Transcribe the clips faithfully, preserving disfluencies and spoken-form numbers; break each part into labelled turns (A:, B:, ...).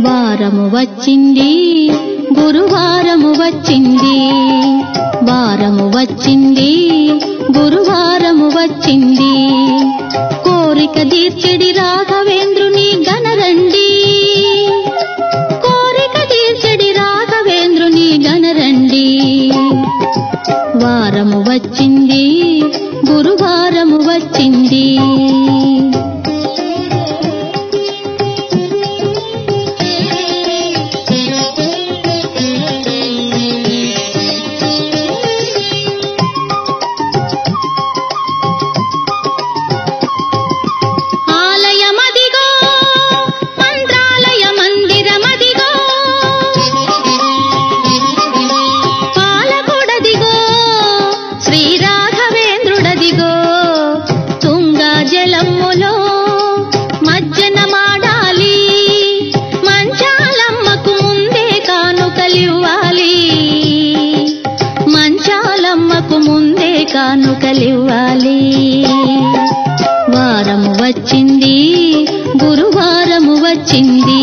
A: వారము వచ్చింది గురువారము వచ్చింది, వారము వచ్చింది గురువారము వచ్చింది, కోరిక తీర్చెడి రాఘవేంద్రుని గణరండి, కోరిక తీర్చెడి రాఘవేంద్రుని గణరండి. వారము వచ్చింది గురువారము వచ్చింది. కానుకలివ్వాలి. వారము వచ్చింది గురువారము వచ్చింది.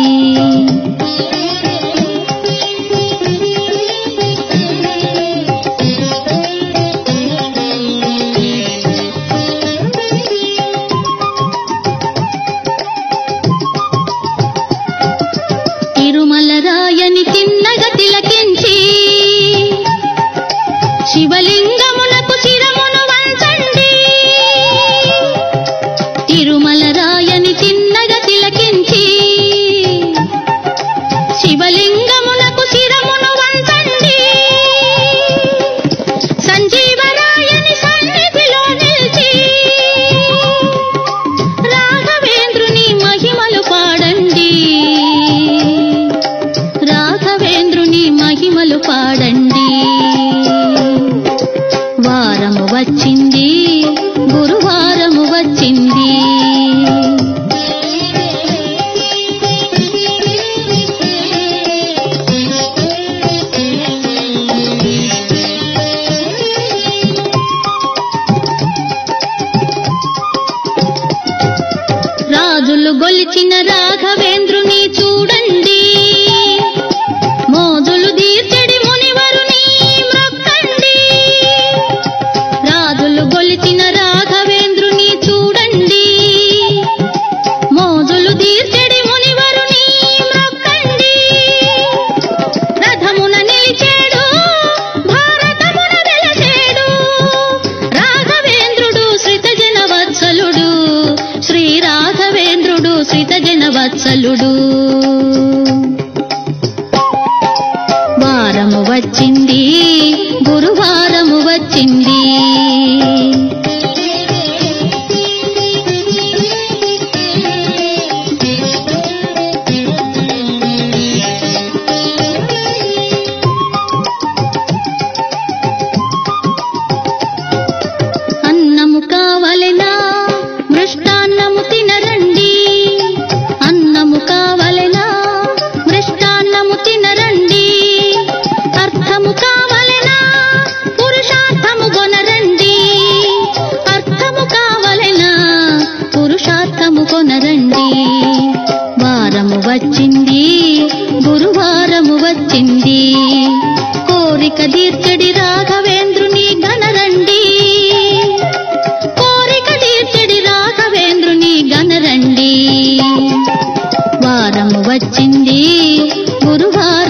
A: తిరుమల రాయని తిన్నగ తిలకించి శివలింగమునకు శిరమును వంచండి, తిరుమల రాయని తిన్నగ తిలకించి శివలింగమునకు శిరమును వంచండి, సంజీవరాయని సన్నిధిలో నిలిచి రాఘవేంద్రుని మహిమలు పాడండి, రాఘవేంద్రుని మహిమలు పాడండి. వారము వచ్చింది గురువారము వచ్చింది. రాజులు గొలిచిన రాఘవేంద్రుని చూడండి, మోదులు తీర్చెడి మునివరుని మ్రొక్కండి, రాజులు గొలిచిన రాఘవేంద్రుని చూడండి, మోదులు తీర్చెడి మునివరుని మ్రొక్కండి, రథమున నిలిచేడు భారతమున వెలసేడు రాఘవేంద్రుడు శ్రితజన వత్సలుడు, శ్రీ రాఘవేంద్రుడు శ్రితజన వత్సలుడు. వారము వచ్చింది గురువారము వచ్చింది. అన్నము కావలెనా మృష్టాన్నము తినరండి, అన్నము కావలెనా మృష్టాన్నము తినరండి, అర్థము కావలెనా పురుషార్థము కొనరండి, అర్థము కావలెనా పురుషార్థము కొనరండి. వారము వచ్చింది గురువారము వచ్చింది, కోరిక తీర్చెడి రాఘవేంద్రుని గణరండి, కోరిక తీర్చెడి రాఘవేంద్రుని గణరండి. వారము వచ్చింది గురువారము